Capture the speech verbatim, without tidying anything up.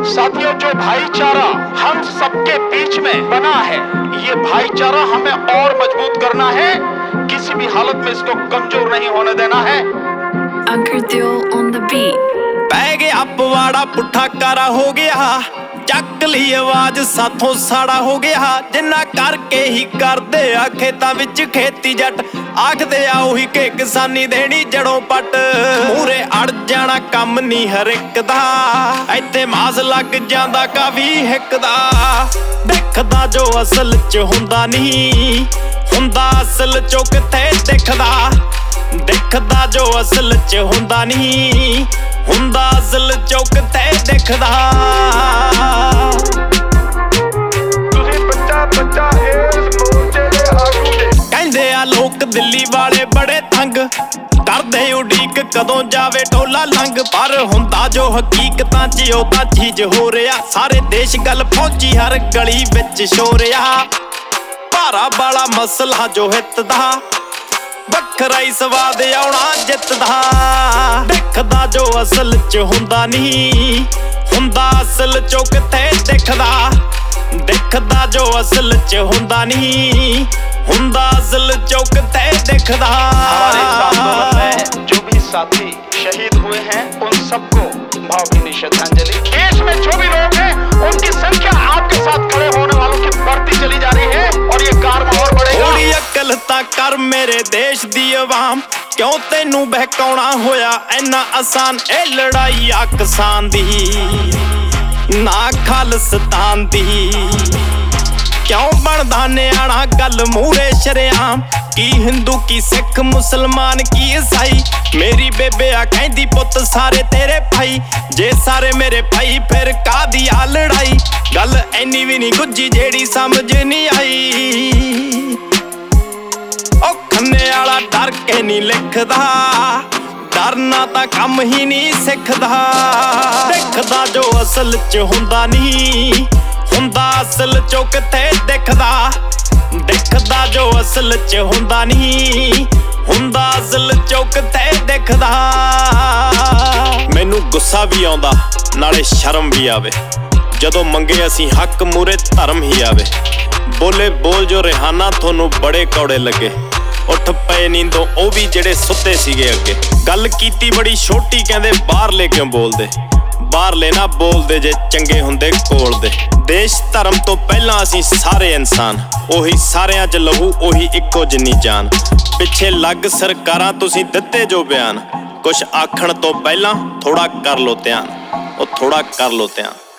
साथियों, जो भाईचारा हम सबके बीच में बना है, ये भाईचारा हमें और मजबूत करना है। किसी भी हालत में इसको कमजोर नहीं होने देना है। Ankur on the beat। पै गया पवाड़ा पुट्ठा कारा हो गया, ਚੱਕ ਲਈ ਆਵਾਜ਼ ਸਾਥੋਂ ਸਾੜਾ ਹੋ ਗਿਆ। ਜਿੰਨਾ ਕਰਕੇ ਹੀ ਕਰਦੇ ਆ ਖੇਤਾਂ ਵਿੱਚ ਖੇਤੀ ਜੱਟ, ਆਖਦੇ ਆ ਉਹੀ ਕਿ ਕਿਸਾਨੀ ਦੇਣੀ ਜੜੋਂ ਪੱਟ। ਮੂਰੇ ਅੜ ਜਾਣਾ ਕੰਮ ਨਹੀਂ ਹਰ ਇੱਕ ਦਾ, ਇੱਥੇ ਮਾਸ ਲੱਗ ਜਾਂਦਾ ਕਾਫੀ ਹਿੱਕ ਦਾ। ਦਿਖਦਾ ਜੋ ਅਸਲ ਚ ਹੁੰਦਾ ਨਹੀਂ, ਹੁੰਦਾ ਅਸਲ ਚੋਂ ਕਿੱਥੇ ਦਿਖਦਾ। ਦਿਖਦਾ ਜੋ ਅਸਲ ਚ ਹੁੰਦਾ ਨਹੀਂ, ਹੁੰਦਾ ਅਸਲ ਚੋਂ ਕਿੱਥੇ ਦਿਖਦਾ। ਕਹਿੰਦੇ ਆ ਲੋਕ ਦਿੱਲੀ ਵਾਲੇ ਬੜੇ ਤੰਗ, ਕਰਦੇ ਉਡੀਕ ਕਦੋਂ ਜਾਵੇ ਢੋਲਾ ਲੰਘ। ਪਰ ਹੁੰਦਾ ਜੋ ਹਕੀਕਤਾਂ ਚ ਉਹ ਤਾਂ ਚੀਜ਼ ਹੋ ਰਿਹਾ, ਸਾਰੇ ਦੇਸ਼ ਗੱਲ ਪਹੁੰਚੀ ਹਰ ਗਲੀ ਵਿੱਚ ਸ਼ੋਰਿਆ। ਭਾਰਾ ਵਾਲਾ ਮਸਲਾ ਜੋ ਹਿੱਤ ਦਾ, ਵੱਖਰਾ ਹੀ ਸਵਾਦ ਆਉਣਾ ਜਿੱਤ ਦਾ। ਦਿਖਦਾ ਜੋ ਅਸਲ ਚ ਹੁੰਦਾ ਨਹੀਂ, ਹੁੰਦਾ ਅਸਲ ਚੋਂ ਕਿੱਥੇ ਦਿਖਦਾ। ਦਿਖਦਾ ਜੋ ਅਸਲ ਚ ਹੁੰਦਾ ਨਹੀਂ, ਹੁੰਦਾ ਅਸਲ ਚੋਂ ਕਿੱਥੇ ਦਿਖਦਾ। हमारे इस आंदोलन में जो भी साथी शहीद हुए हैं, उन सबको भावभीनी श्रद्धांजलि। देश में जो भी लोग हैं, उनकी संख्या आपके साथ खड़े होने वालों की बढ़ती चली जा रही है और ये कारवां और बढ़ेगा। थोड़ी अकल तां कर मेरे देश दी अवाम, क्यों तेनू बहकाउणा होया इन्ना आसान। ए लड़ाई आ किसान दी ना खालिस्तान दी, क्यों बनदा न्याणा गल मूरे शरेआम। की हिंदू की सिख मुसलमान की ईसाई, मेरी बेबे आ कहंदी पुत सारे तेरे भाई। जे सारे मेरे भाई फिर कादी आ लड़ाई, गल ऐनी भी नहीं गुज्जी जेड़ी समझ नहीं आई। ओ खन्ने आला डर के नहीं लिखदा, डरना तां कम ही नहीं सिखदा। दिखदा जो असल च हुंदा नहीं, ਹੁੰਦਾ ਅਸਲ ਚੋਂ ਕਿੱਥੇ ਦਿਖਦਾ। ਦਿਖਦਾ ਜੋ ਅਸਲ ਚ ਹੁੰਦਾ ਨਹੀਂ, ਹੁੰਦਾ ਅਸਲ ਚੋਂ ਕਿੱਥੇ ਦਿਖਦਾ। ਮੈਨੂੰ ਗੁੱਸਾ ਵੀ ਆਉਂਦਾ ਨਾਲੇ ਸ਼ਰਮ ਵੀ ਆਵੇ, ਜਦੋਂ ਮੰਗੇ ਅਸੀਂ ਹੱਕ ਮੂਰੇ ਧਰਮ ਹੀ ਆਵੇ। ਬੋਲੇ ਬੋਲ ਜੋ ਰਿਹਾਨਾ ਤੁਹਾਨੂੰ ਬੜੇ ਕੌੜੇ ਲੱਗੇ, ਉੱਠ ਪਏ ਨੀਂਦੋਂ ਉਹ ਵੀ ਜਿਹੜੇ ਸੁੱਤੇ ਸੀਗੇ ਅੱਗੇ। ਗੱਲ ਕੀਤੀ ਬੜੀ ਛੋਟੀ ਕਹਿੰਦੇ ਬਾਹਰਲੇ ਕਿਉਂ ਬੋਲਦੇ, ਬਾਹਰਲੇ ਨਾ ਬੋਲਦੇ ਜੇ ਚੰਗੇ ਹੁੰਦੇ ਕੋਲ ਦੇ। ਦੇਸ਼ ਧਰਮ ਤੋਂ ਪਹਿਲਾਂ ਅਸੀਂ ਸਾਰੇ ਇਨਸਾਨ, ਉਹੀ ਸਾਰਿਆਂ 'ਚ ਲਹੂ ਉਹੀ ਇੱਕੋ ਜਿੰਨੀ ਜਾਨ। ਪਿੱਛੇ ਲੱਗ ਸਰਕਾਰਾਂ ਤੁਸੀਂ ਦਿੱਤੇ ਜੋ ਬਿਆਨ, ਕੁਛ ਆਖਣ ਤੋਂ ਪਹਿਲਾਂ ਥੋੜਾ ਕਰ ਲੋ ਧਿਆਨ, ਉਹ ਥੋੜਾ ਕਰ ਲੋ ਧਿਆਨ।